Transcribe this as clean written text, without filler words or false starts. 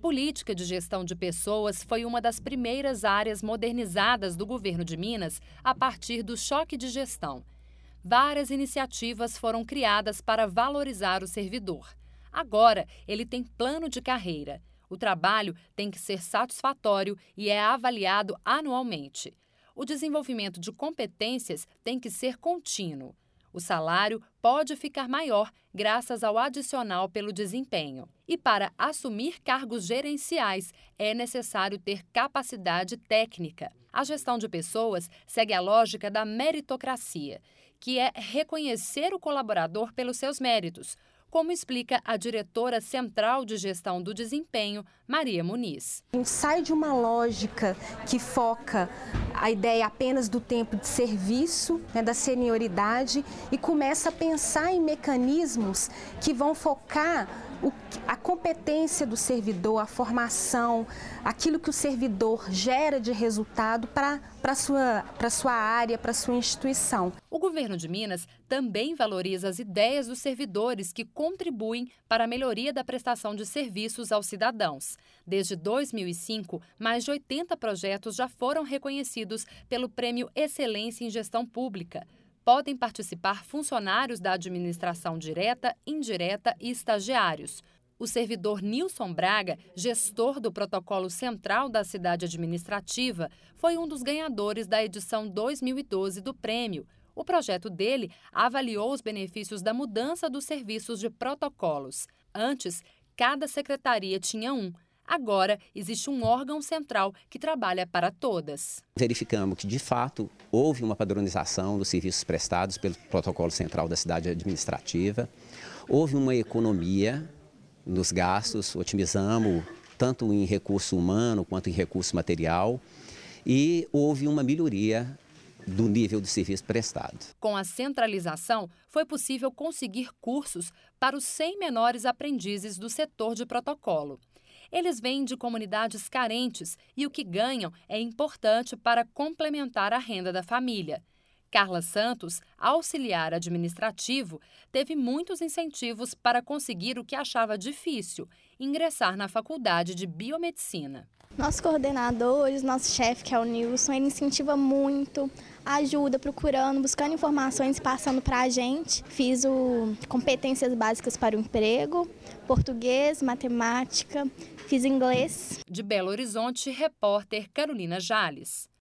política de gestão de pessoas foi uma das primeiras áreas modernizadas do governo de Minas a partir do choque de gestão. Várias iniciativas foram criadas para valorizar o servidor. Agora, ele tem plano de carreira. O trabalho tem que ser satisfatório e é avaliado anualmente. O desenvolvimento de competências tem que ser contínuo. O salário pode ficar maior graças ao adicional pelo desempenho. E para assumir cargos gerenciais, é necessário ter capacidade técnica. A gestão de pessoas segue a lógica da meritocracia, que é reconhecer o colaborador pelos seus méritos, como explica a diretora central de gestão do desempenho, Maria Muniz. A gente sai de uma lógica que foca a ideia apenas do tempo de serviço, da senioridade, e começa a pensar em mecanismos que vão focar a competência do servidor, a formação, aquilo que o servidor gera de resultado para a sua área, para a sua instituição. O governo de Minas também valoriza as ideias dos servidores que contribuem para a melhoria da prestação de serviços aos cidadãos. Desde 2005, mais de 80 projetos já foram reconhecidos pelo Prêmio Excelência em Gestão Pública. Podem participar funcionários da administração direta, indireta e estagiários. O servidor Nilson Braga, gestor do protocolo central da cidade administrativa, foi um dos ganhadores da edição 2012 do prêmio. O projeto dele avaliou os benefícios da mudança dos serviços de protocolos. Antes, cada secretaria tinha um. Agora, existe um órgão central que trabalha para todas. Verificamos que, de fato, houve uma padronização dos serviços prestados pelo protocolo central da cidade administrativa. Houve uma economia nos gastos, otimizamos tanto em recurso humano quanto em recurso material. E houve uma melhoria do nível de serviço prestado. Com a centralização, foi possível conseguir cursos para os 100 menores aprendizes do setor de protocolo. Eles vêm de comunidades carentes e o que ganham é importante para complementar a renda da família. Carla Santos, auxiliar administrativo, teve muitos incentivos para conseguir o que achava difícil, ingressar na faculdade de biomedicina. Nossos coordenadores, nosso chefe, que é o Nilson, ele incentiva muito, ajuda, procurando, buscando informações e passando para a gente. Fiz competências básicas para o emprego, português, matemática, fiz inglês. De Belo Horizonte, repórter Carolina Jales.